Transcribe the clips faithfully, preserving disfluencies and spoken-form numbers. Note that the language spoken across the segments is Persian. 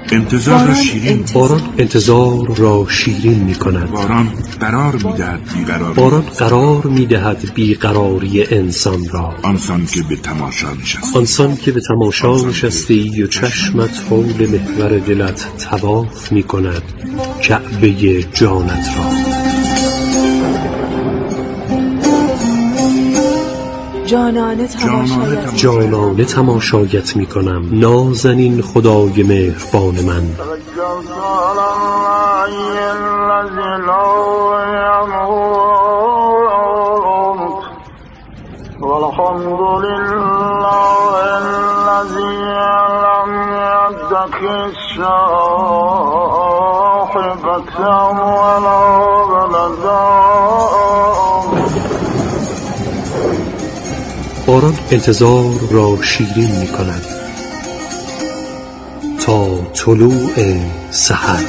انتظار را شیرین باران انتظار را شیرین می کند. باران قرار می دهد بیقراری باران قرار می دهد بیقراری انسان را. آنسان که به تماشا نشستی آنسان که به تماشا نشستی و چشمت حول محور دلت طواف می کند کعبه جانت را. جانانه تماشایت جانانه تماشایت می کنم نازنین خدای مهربان من. والحمد لله الذي لم يتخذ صاحبة ولا ولدا. باران انتظار را شیرین می کند تا طلوع سحر.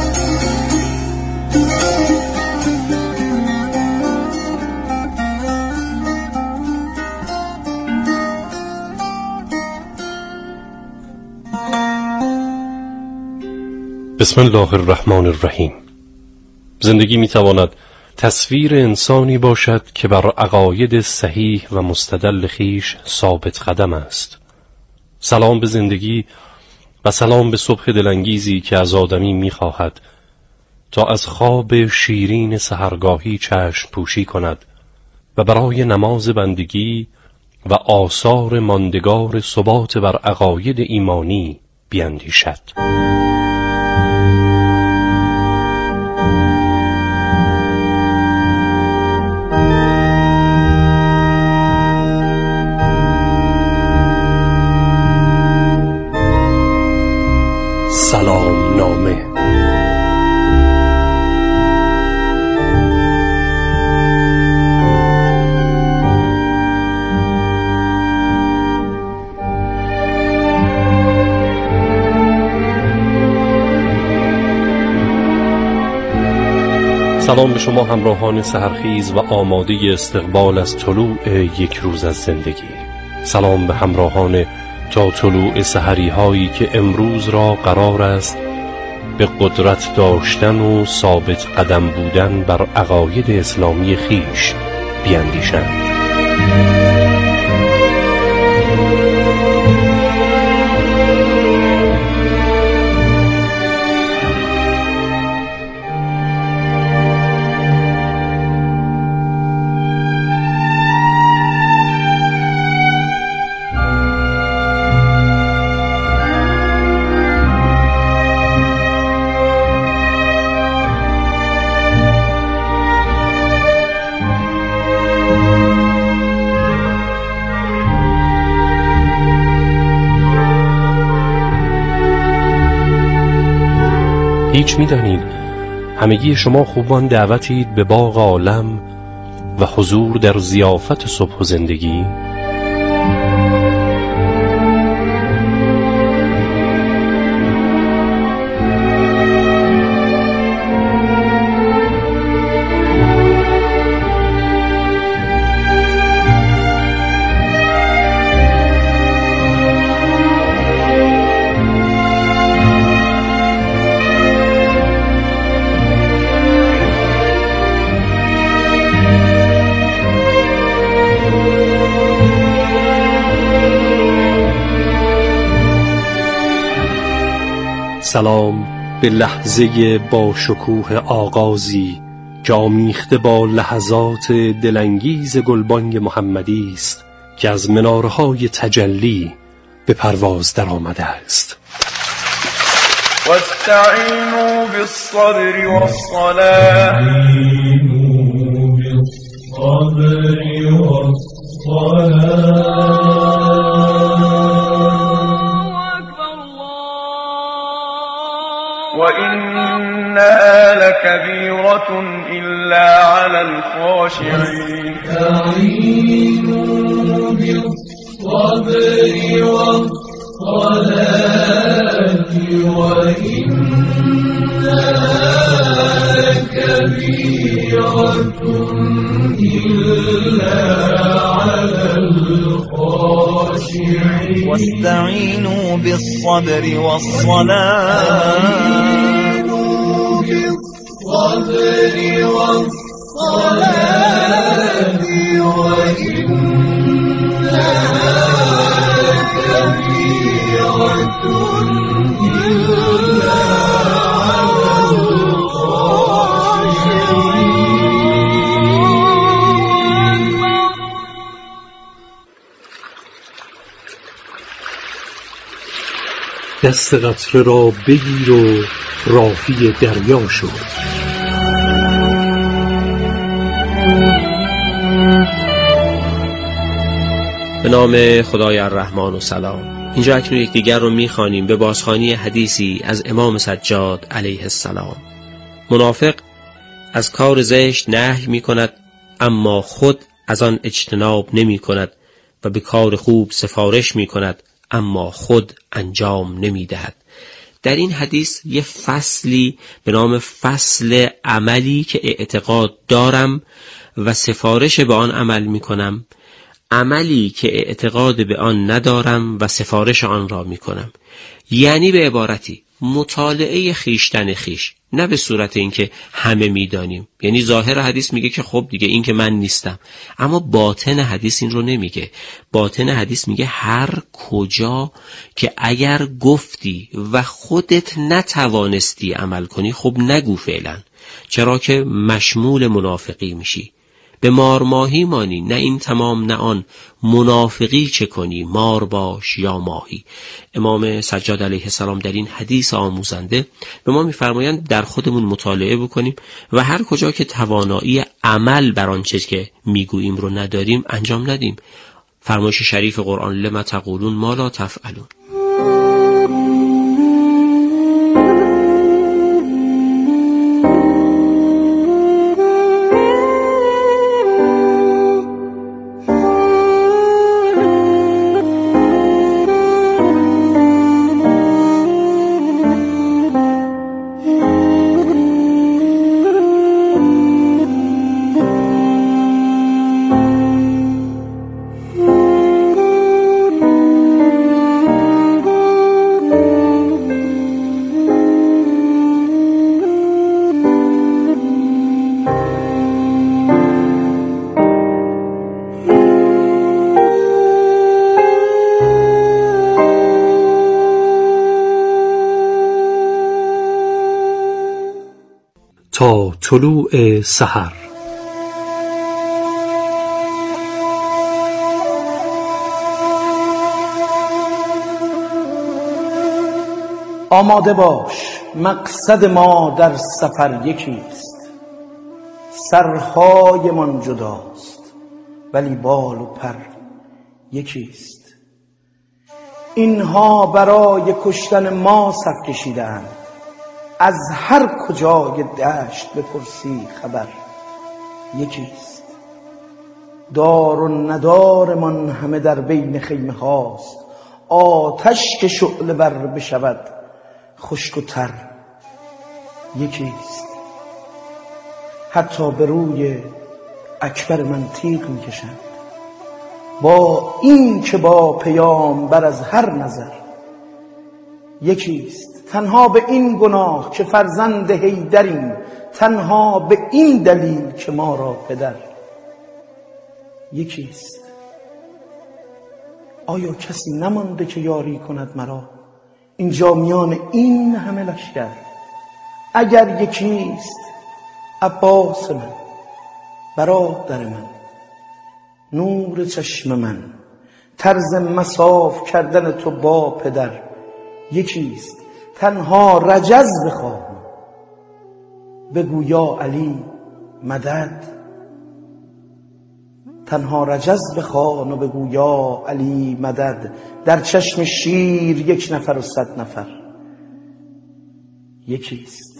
بسم الله الرحمن الرحیم. زندگی می تواند تصویر انسانی باشد که بر عقاید صحیح و مستدل خویش ثابت قدم است. سلام به زندگی و سلام به صبح دلانگیزی که از آدمی می‌خواهد تا از خواب شیرین سحرگاهی چشم پوشی کند و برای نماز بندگی و آثار ماندگار ثبات بر عقاید ایمانی بیندیشد. سلام نامه. سلام به شما همراهان سحرخیز و آماده استقبال از طلوع یک روز از زندگی. سلام به همراهان تا طلوع سحری هایی که امروز را قرار است به قدرت داشتن و ثابت قدم بودن بر عقاید اسلامی خویش بیندیشند. هیچ می‌دانید همگی شما خوبان دعوتید به باغ عالم و حضور در ضیافت صبح و زندگی. سلام به لحظه با شکوه آغازی که آمیخته با لحظات دلانگیز گلبانگ محمدی است که از منارهای تجلی به پرواز در آمده است. واستعینوا بالصبر والصلاة وإنها لكبيرة إلا على الخاشعين. استعينوا بالصبر والصلاة وإنها لكبيرة إلا على الخاشعين. الخاشعين واستعينوا بالصبر والصلاة بالصبر والصلاة وإنها لكبيرة إلا على الخاشعين. دست قطره را بگیر و راهی دریا شو. به نام خدای الرحمن و سلام. اینجا اکنون یکدیگر رو میخوانیم به بازخوانی حدیثی از امام سجاد علیه السلام. منافق از کار زشت نهی میکند اما خود از آن اجتناب نمی کند و به کار خوب سفارش میکند اما خود انجام نمی دهد. در این حدیث یه فصلی به نام فصل عملی که اعتقاد دارم و سفارش به آن عمل می کنم، عملی که اعتقاد به آن ندارم و سفارش آن را می کنم. یعنی به عبارتی مطالعه خیشتن خیش، نه به صورت اینکه همه میدانیم. یعنی ظاهر حدیث میگه که خب دیگه این که من نیستم، اما باطن حدیث این رو نمیگه. باطن حدیث میگه هر کجا که اگر گفتی و خودت نتوانستی عمل کنی، خب نگو فعلا، چرا که مشمول منافقی میشی. به مار ماهی مانی، نه این تمام نه آن، منافقی چه کنی، مار باش یا ماهی. امام سجاد علیه السلام در این حدیث آموزنده به ما میفرمایند در خودمون مطالعه بکنیم و هر کجا که توانایی عمل بر آنچه که میگوییم رو نداریم انجام ندیم. فرمایش شریف قرآن لما تقولون ما لا تفعلون. تا طلوع سحر. آماده باش، مقصد ما در سفر یکیست. سرهایمان جداست ولی بال و پر یکیست. اینها برای کشتن ما صف کشیدند، از هر کجای دشت بپرسی خبر یکیست. دار و ندار من همه در بین خیمه هاست، آتش که شعله بر بشود خشک و تر یکیست. حتی به روی اکبر من تیغ میکشند، با این که با پیامبر از هر نظر یکیست. تنها به این گناه که فرزند حیدریم، تنها به این دلیل که ما را پدر یکیست. آیا کسی نمانده که یاری کند مرا اینجا میان این همه لشکر؟ اگر یکیست عباس من، برادر من، نور چشم من، طرز مصاف کردن تو با پدر یکیست. تنها رجز بخواه بگو یا علی مدد، تنها رجز بخوان و بگو یا علی مدد. در چشم شیر یک نفر و صد نفر یکیست.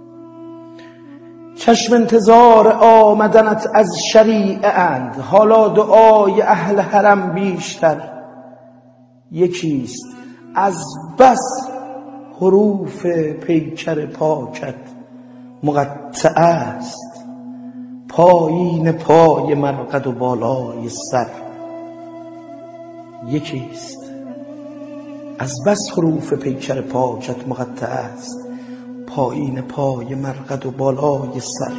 چشم انتظار آمدنت از شریعه اند، حالا دعای اهل حرم بیشتر یکیست. از بس حروف پیکر پاکت مقطع است، پایین پای مرقد و بالای سر یکیست. از بس حروف پیکر پاکت مقطع است، پایین پای مرقد و بالای سر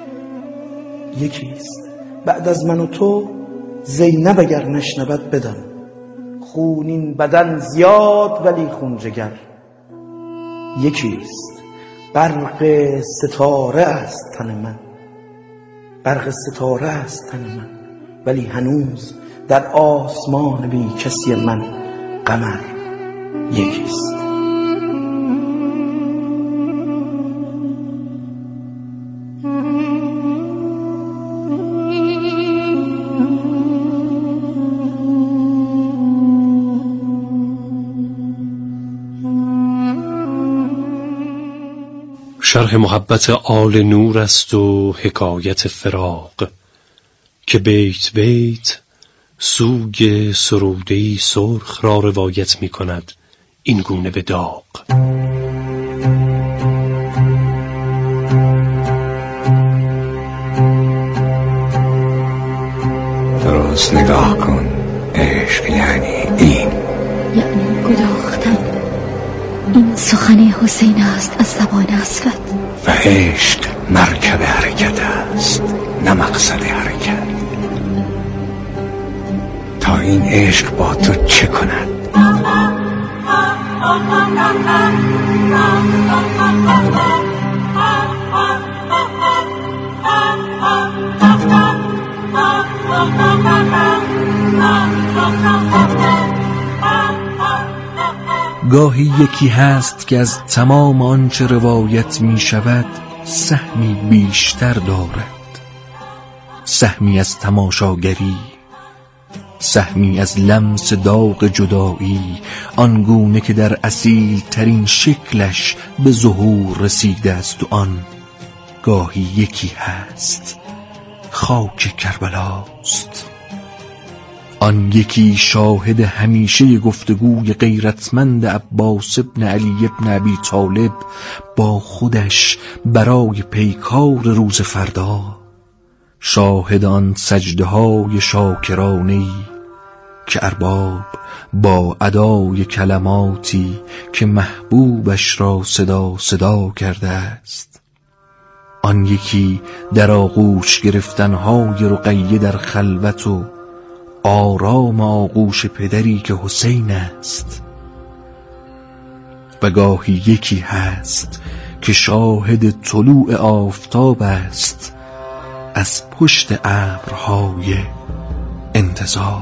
یکیست. بعد از من و تو زینب اگر نشنود بدان، خونین بدن زیاد ولی خون جگر یکیست. برق ستاره است تن من، برق ستاره است تن من، ولی هنوز در آسمان بی کسی من قمر یکیست. شرح محبت آل نور است و حکایت فراق، که بیت بیت سوگ سروده‌ای سرخ را روایت می کند این گونه به داغ. درست نگاه کن، عشق یعنی این، یعنی گداختن. این سخن حسین است از زبان اسود. و عشق مرکب حرکت است نه مقصد حرکت. تا این عشق با تو چه کند؟ گاهی یکی هست که از تمام آنچه روایت می شود سهمی بیشتر دارد، سهمی از تماشاگری، سهمی از لمس داغ جدایی، آنگونه که در اصیل ترین شکلش به ظهور رسیده است. و آن گاهی یکی هست خاک کربلاست. آن یکی شاهد همیشه گفتگوی غیرتمند عباس ابن علی ابن ابی طالب با خودش برای پیکار روز فردا، شاهد آن سجده های شاکرانه‌ای که ارباب با ادای کلماتی که محبوبش را صدا صدا کرده است. آن یکی در آغوش گرفتنهای رقیه در خلوت و آرام آغوش پدری که حسین است. و گاهی یکی هست که شاهد طلوع آفتاب است از پشت ابرهای انتظار.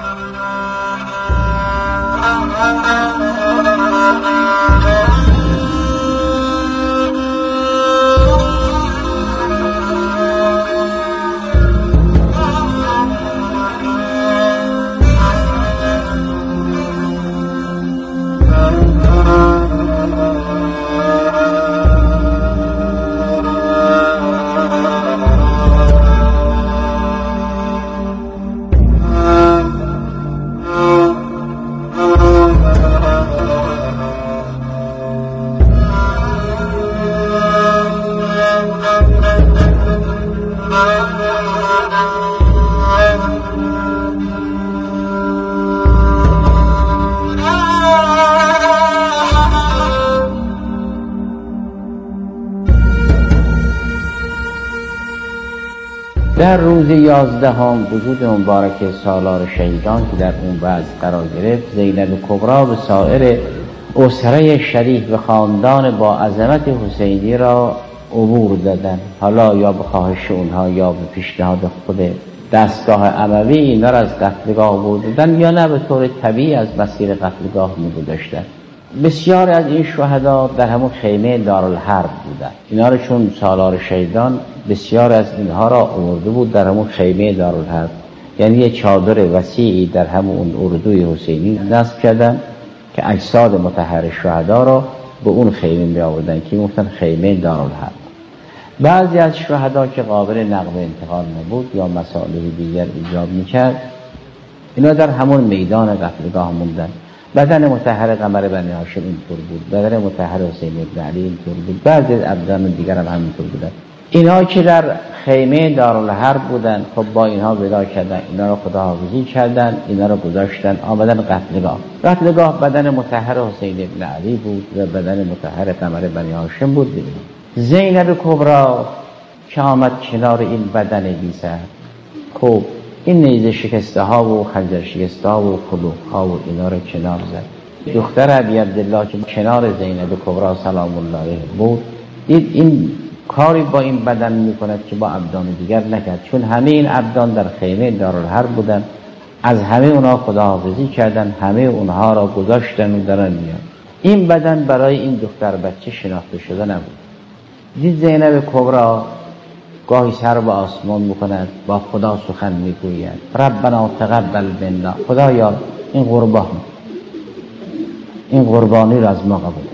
در روز یازدهم وجود مبارک سالار شهیدان که در اون وضع قرار گرفت، زینب کبری به سایر اسره شریف و خاندان با عظمت حسینی را عبور دادن، حالا یا به خواهش اونها یا به پیشنهاد خود دستگاه اموی اینا را از قتلگاه عبور دادن، یا نه به طور طبیعی از مسیر قتلگاه می‌گذاشتن. بسیار از این شهدا در همون خیمه دارالحرب بودن. اینا رو چون سالار شهیدان بسیار از اینها را آورده بود در همون خیمه دارالحرب، یعنی یه چادر وسیعی در همون اردوی حسینی نصب کردن که اجساد مطهر شهدا را به اون خیمه می آوردن که گفتن خیمه دارالحرب. بعضی از شهدا که قابل نقل انتقال نبود یا مسائل دیگر ایجاب میکرد، اینا در همون میدان قتلگاه موندن. بدن مطهر قمر بنی هاشم اینطور بود، بدن مطهر حسین ابن علی اینطور بود، بعضی از ابدان دیگر هم همینطور بودن. اینا که در خیمه دارالحرب بودن، خب با اینها ودا کردن، اینا رو خداحافظی کردن، اینا رو گذاشتن آمدن قتلگاه. قتلگاه بدن مطهر حسین ابن علی بود و بدن مطهر قمر بنی هاشم بود. دیدن زینب کبرا که آمد کنار این بدن بی سر، خب این نیزه شکسته ها و خنجر شکسته ها و کلوخ ها و اینا رو کنار زد. دختر ابی عبدالله که کنار زینب کبرا سلام الله علیه بود، دید این کاری با این بدن میکند که با ابدان دیگر نکرد، چون همه این ابدان در خیمه دارالحرب بودن، از همه اونها خداحافظی کردن، همه اونها را گذاشتن و دارن میان. این بدن برای این دختر بچه شناخته شده نبود. دید زینب کبرا گاهی سر به آسمان میکند، با خدا سخن میگوید، ربنا تقبل منا، خدایا این قربان این قربانی را از ما قبول.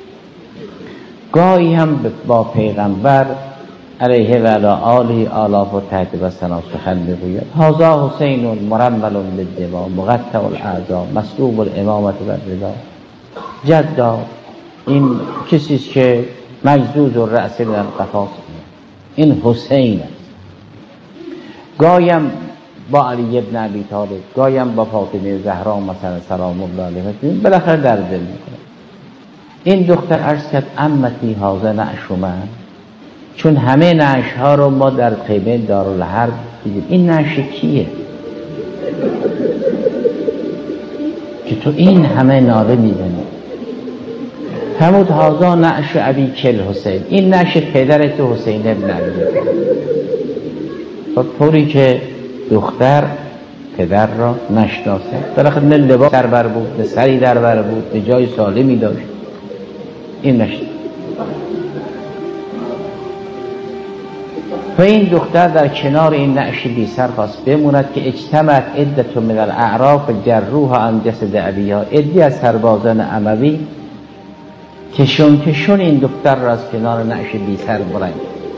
گاهی هم با پیغمبر علیه و علی آله آلاف و تحت و سنا سخن میگوید، هذا حسین مرمل بالدماء مقطع الاعضاء مسلوب الامامة و الرضا. جدا این کسی است که مجزوز الرأس در قفاست، این حسین است. گایم با علی ابن ابی طالب، گایم با فاطمه زهرا مثلا سلام الله علیها، بالاخره در دل میکنه. این دختر عرض کرد امتی هذا نعش من، چون همه نعش ها رو ما در خیمه دارالحرب دیدیم، این نعش کیه که تو این همه ناله میزنی؟ فرمود هذا نعش ابی کل حسین، این نعش پدر تو حسین ابن علی. خب طوری که دختر پدر را نشناسه، بالاخره نه لباس در بر بود، نه سری در بر بود، نه جای سالمی داشت، این نشد. و این دختر در کنار این نعش بی سر خواست بموند که اجتمعت عدة من الاعراف جروها عن جسد ابیها، عدی از سربازان اموی کشون کشون این دختر را از کنار نعش بی سر برند.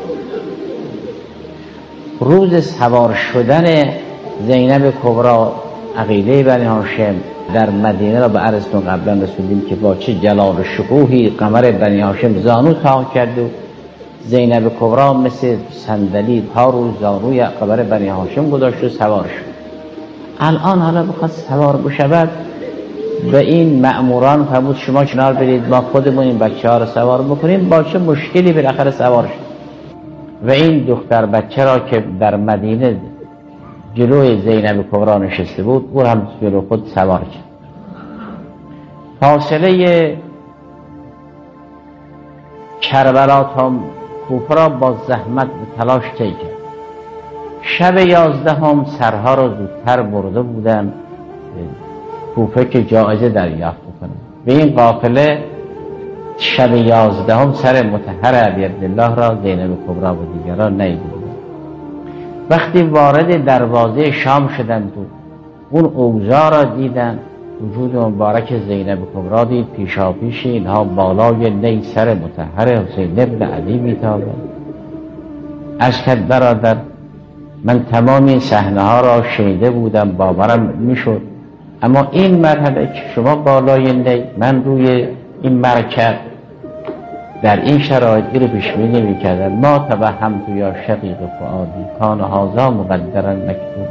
روز سوار شدن زینب کبرا عقیله بنی هاشم در مدینه را به عرضتون قبلا رسوندیم که با چه جلال و شکوهی قمر بنی هاشم زانو تا کرد و زینب کبرا مثل صندلی پا رو زانوی قمر بنی هاشم گذاشت و سوار شد. الان حالا بخواد سوار بشود، به این مأموران فرمود شما کنار برید، ما خودمون این بچه ها رو سوار بکنیم. با چه مشکلی بالاخره سوار شد و این دختر بچه را که در مدینه جلوی زینب کبرا نشسته بود، او هم جلو خود سوار کرد. فاصله کربلا تا کوفه را با زحمت و تلاش طی کرد. شب یازدهم سرها را زودتر برده بودن کوفه که جایزه دریافت کنه. به این قافله شب یازدهم سر مطهر ابی عبدالله را زینب کبرا و دیگران ندیدند. وقتی وارد دروازه شام شدند و اون اوضاع را دیدند، وجود مبارک زینب کبرا دید، پیشا پیش اینها بالای نی سر مطهر حسین ابن علی میتابد. عرض کرد برادر من تمام این صحنه ها را شنیده بودم، باورم میشد، اما این مرحله که شما بالای نی، من روی این مرکب در این شرایطی رو پیش بینی می‌کردم. ما توهم تو یا شقیق فؤادی کان هذا مقدرا مکتوب.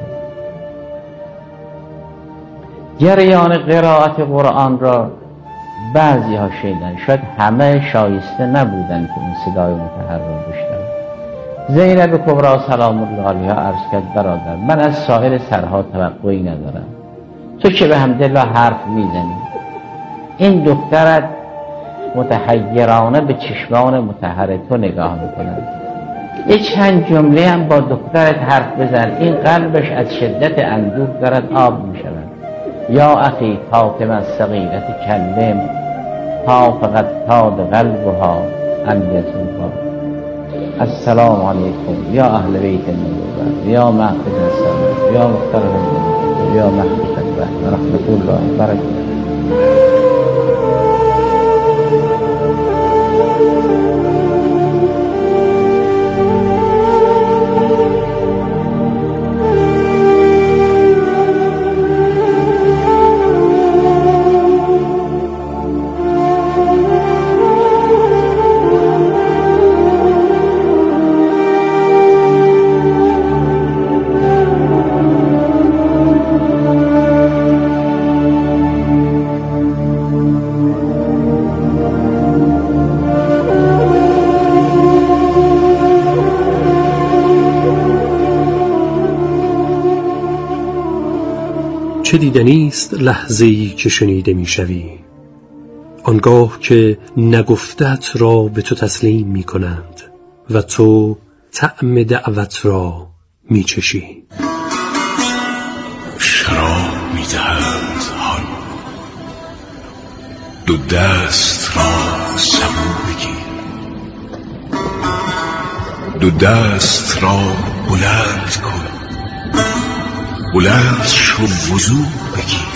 جریان قرائت قرآن را بعضی ها شنیدن، شاید همه شایسته نبودن که این صدای مطهر را بشنوند. زینب کبرا سلام الله علیها عرض کرد برادر من از سایر سرها توقعی ندارم، تو که به حمدالله حرف میزنی، این دخترت متحیرانه به چشمان مطهر تو نگاه میکنند، یه چند جمله هم با دخترت حرف بزن، این قلبش از شدت اندوه دارد آب میشود. یا اخی فاطمه الصغیرة کلم ها فقط تاد قلبها الیتوها. السلام علیکم یا اهل بیت النبوة یا محفظ السلام یا مخترم النبوة یا محفظ الرحمة و رحمت الله برکاته. چه دیدنیست لحظه‌ای که شنیده میشوی، آنگاه که نگفتت را به تو تسلیم می کنند و تو طعم دعوت را می چشی. شراب می دهند هان، دو دست را سبو بگیر، دو دست را بلند کن، بلند شو وضو بگیر.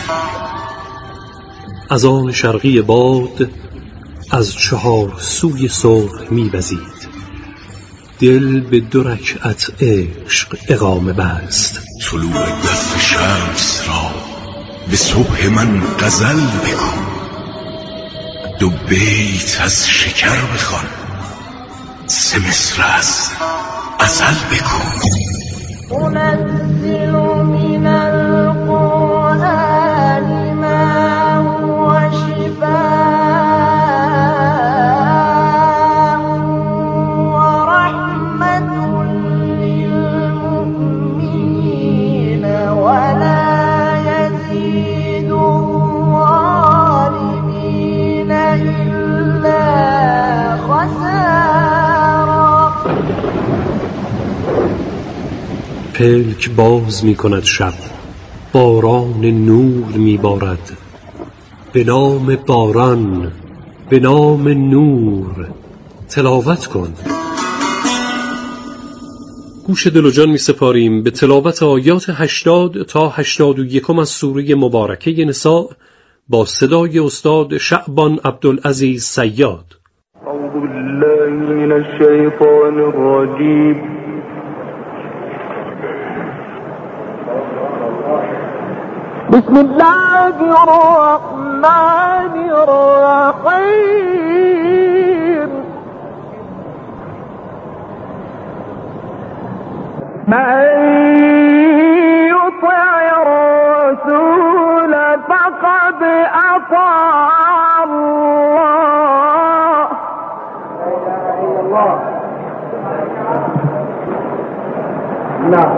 از آن شرقی باد از چهار سوی صبح می وزید، دل به دو رکعت عشق اقامه بست. طلوع دف شمس را به صبح من غزل بکن، دو بیت از شکر بخوان، سه مصر از ازل بکن. أنزل من القرآن ما هو شفاء ورحمة للمؤمنين ولا يزيد الظالمين إلا خسارا. پلک باز می کند شب، باران نور می بارد، به نام باران، به نام نور تلاوت کن. گوش دل و جان می سپاریم به تلاوت آیات هشتاد تا هشتاد و یکم از سوره مبارکه نساء با صدای استاد شعبان عبدالعزیز صیاد. اعوذ بالله من الشیطان الرجیم. بسم الله الرحمن الرحيم. من يطع الرسول فقد أطاع الله. لا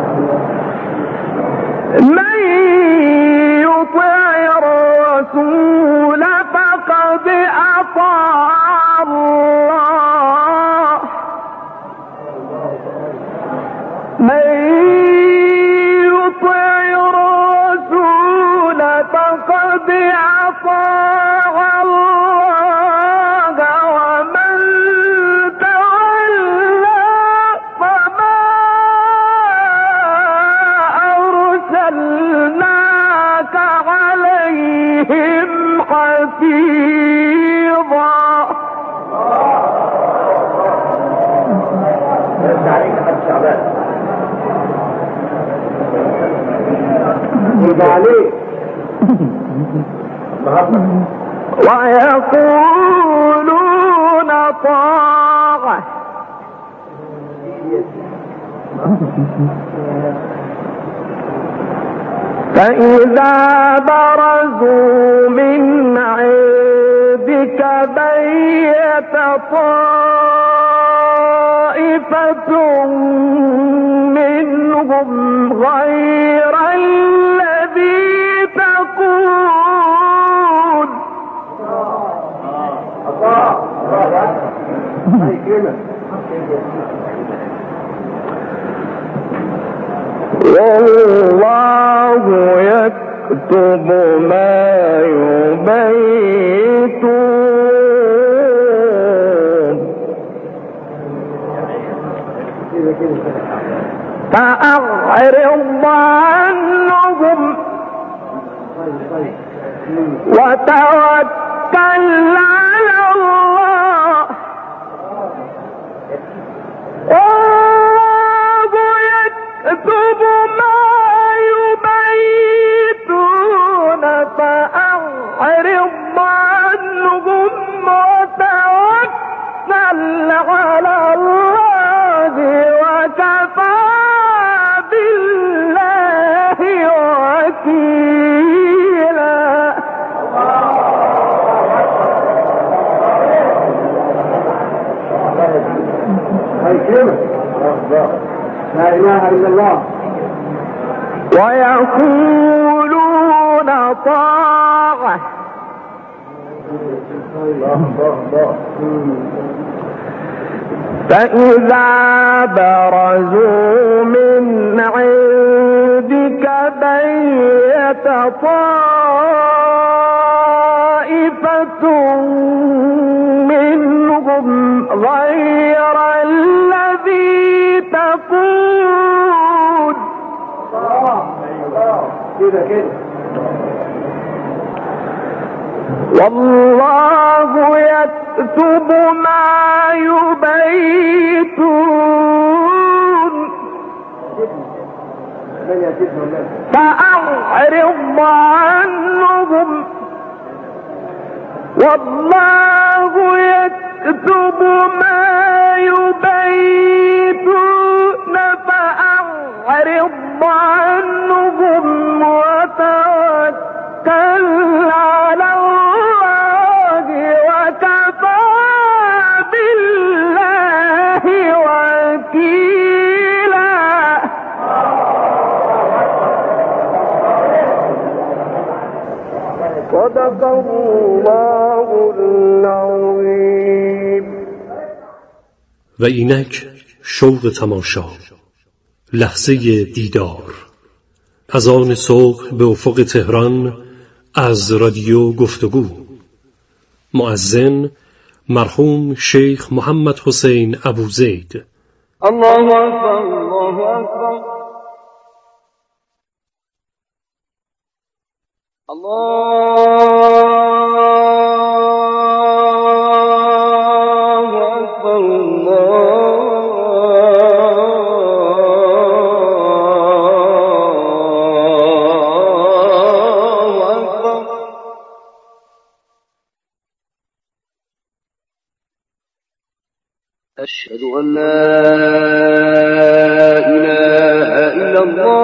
من يطع الرسول فقد أطاع الله. من يطع الرسول فقد أطاع الله ومن تولى فما أرسلناك عليهم حفيظا. ويقولون طاعة فإذا برزوا من عندك بيت طائفة منهم غير الذي تقول. والله يكتب ما يبيتون. فأعرض عنهم وتوكل على الله. والله يكتب ما يبيتون. فأعرض عنهم وتوكل على الله وكفى بالله وكيلا. لا إله إلا الله. ويقولون سلطان طاعة فإذا برزوا من عندك بيت طائفة منهم غير الذي تقول كده كده والله يكتب ما يبيتون فأعرض عنهم والله يكتب ما يبيتون فأعرض عنهم وتوكل على الله وكفى بالله وكيلا. صدق الله العظیم. و اینک شوق تماشا، لحظه دیدار، از آن صبح به افق تهران از رادیو گفتگو. مؤذن مرحوم شیخ محمد حسین ابوزید. الله اکبر الله اکبر الله أشهد أن لا إله إلا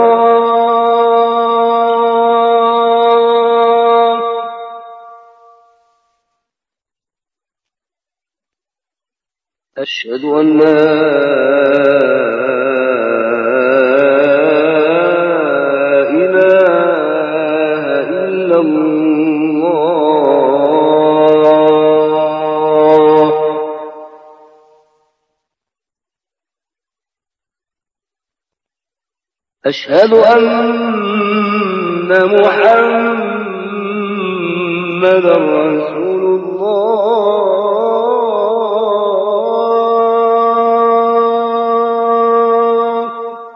الله أشهد أن لا إله إلا الله أشهد أن محمدا رسول الله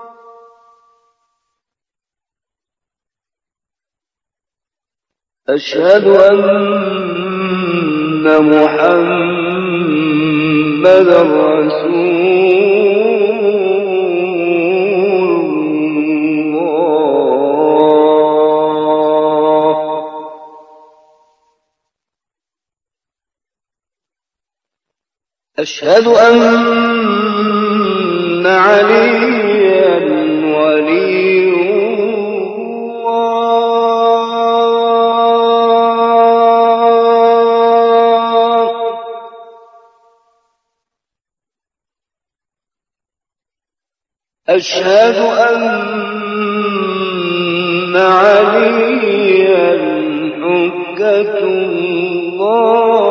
أشهد أن محمدا رسول أشهد أن عليا ولي الله أشهد أن عليا حجة الله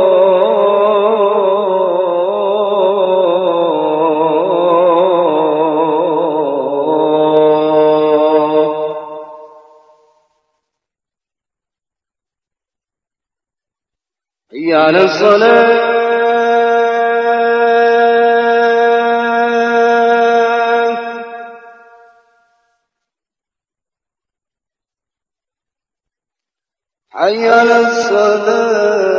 على الصلاة حي على الصلاة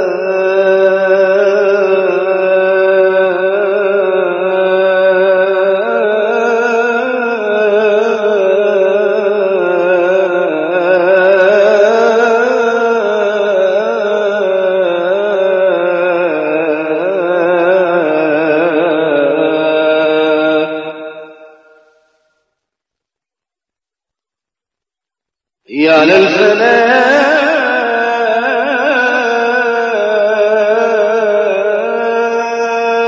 على الفلاح